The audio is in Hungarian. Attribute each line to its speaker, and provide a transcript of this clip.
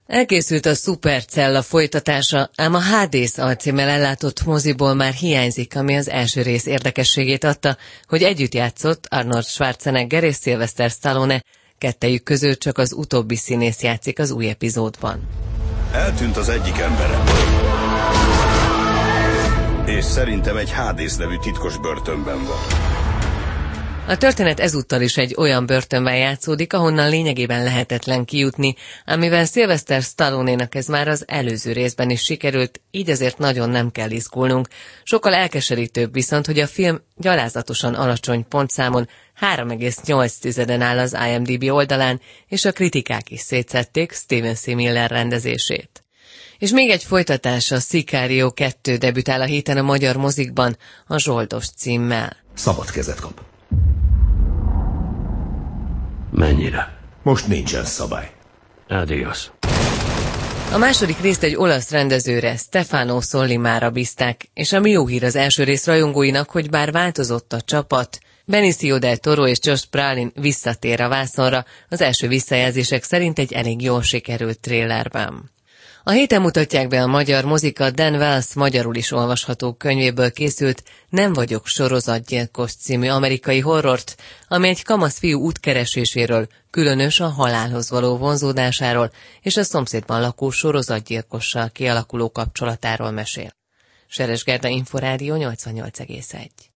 Speaker 1: Elkészült a Supercella folytatása, ám a Hades alcímmel ellátott moziból már hiányzik, ami az első rész érdekességét adta, hogy együtt játszott Arnold Schwarzenegger és Sylvester Stallone, kettejük közül csak az utóbbi színész játszik az új epizódban.
Speaker 2: Eltűnt az egyik emberem. És szerintem egy Hades nevű titkos börtönben van.
Speaker 1: A történet ezúttal is egy olyan börtönben játszódik, ahonnan lényegében lehetetlen kijutni, amivel Sylvester Stallone-nak ez már az előző részben is sikerült, így azért nagyon nem kell izgulnunk. Sokkal elkeserítőbb viszont, hogy a film gyalázatosan alacsony pontszámon 3,8-en áll az IMDb oldalán, és a kritikák is szétszették Steven C. Miller rendezését. És még egy folytatás, a Sicario 2 debütál a héten a magyar mozikban, a Zsoldos címmel.
Speaker 3: Szabad kezet kap.
Speaker 4: Mennyire?
Speaker 3: Most nincsen szabály.
Speaker 4: Adios.
Speaker 1: A második részt egy olasz rendezőre, Stefano Sollimára bízták, és ami jó hír az első rész rajongóinak, hogy bár változott a csapat, Benicio del Toro és Josh Brolin visszatér a vászonra, az első visszajelzések szerint egy elég jól sikerült trélerben. A héten mutatják be a magyar mozika Dan Wells magyarul is olvasható könyvéből készült Nem vagyok sorozatgyilkos című amerikai horrort, ami egy kamasz fiú útkereséséről, különös a halálhoz való vonzódásáról és a szomszédban lakó sorozatgyilkossal kialakuló kapcsolatáról mesél. Seres Gerda, Inforádió 88,1.